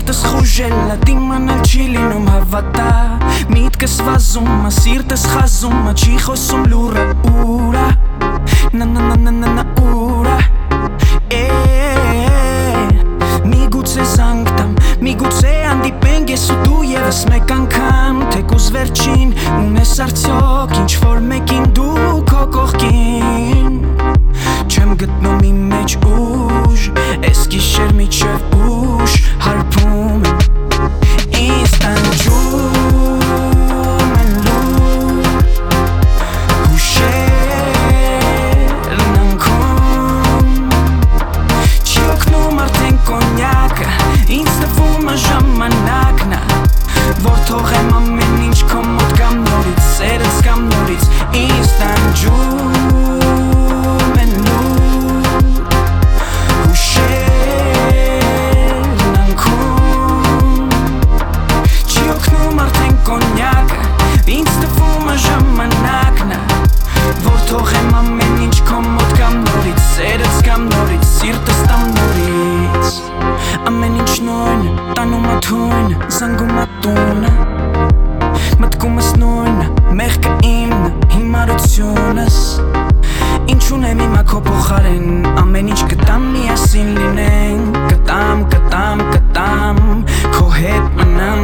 Սիրտս խուժել ա դիմանալ չի լինում հավատա Միտքս վազում ա սիրտս խազում ա չի խոսում լուրը ուրա Նա ուրա Միգուցե զանգ տամ Միգուցե հանդիպենք ես ու դու ևս մեկ անգամ Թեկուզ վերջին ունես արդյոք ինչ որ մեկին դու քո կողքին Չեմ գտնում իմ մեջ ուժ Էս գիշեր միջև ուշ հարբում եմ Ինձ տանջում են լուր Հուշերն անքում Չի օգնում արդեն կոնյակը Ինձ տվում է ժամանակն ա Որ թողեմ ամեն ինչ քո մոտ կամ նորից Սերս կամ նորից Ինձ տանջում Ամեն ինչ նույն, տանում ա թույն, զանգում ա տունը Մտքումս նույնը, մեղքը իմն, հիմարությունս Ինչ ունեմ իմա քո փոխարեն, ամեն ինչ կտամ միասին լինենք Կտամ, քո հետ մնամ,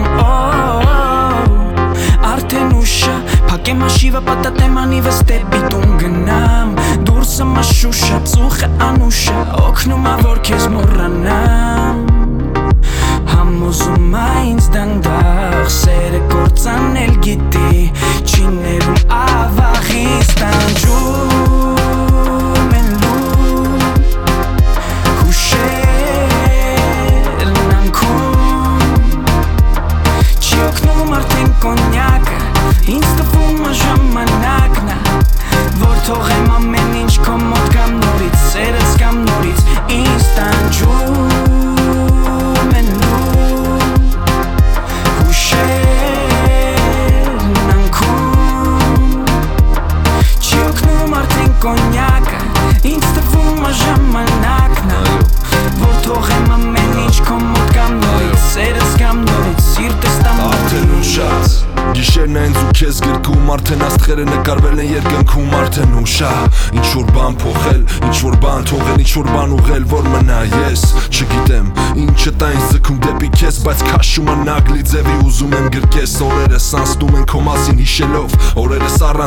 Արդեն ուշը, փակեմ աշիվը, պատատեմ անիվս դեպի տուն գնամ Դուրսը մաշուշը, ծուխը անուշը, օգնում ա որ քեզ մոռանամ Համոզում ա ինձ դանդաղ, սերը կործանել գիտի Չի ներում ավաղից տանջում են լուր Հուշերն անքում Չի օգնում արդեն կոնյակը Ինձ տվում է ժամանակն ա Որ թողեմ ամեն ինչ քո մոտ կամ նորից Սերս կամ նորից ինձ տանջում Կոնյակը, ինձ տվում է ժամանակն ա Որ թողեմ ամեն ինչ քո մոտ կամ նորից Սերս կամ նորից, սիրտս տամ Արդեն ուշած Գիշերն են ու քեզ գրկում Արդեն աստղերը նկարվել են երկնքում Արդեն ուշա Ինչ որ բան փոխել, ինչ որ բան թողել Ինչ որ բան ուղել, որ մնա ես Չգիտեմ, ինչը տա ինձ ձգում դեպի քեզ Բայց քաշում ա նագլի ձևի ուզում եմ գրկես Օրերս անցնում են քո մասին հիշելով Օրերս առանց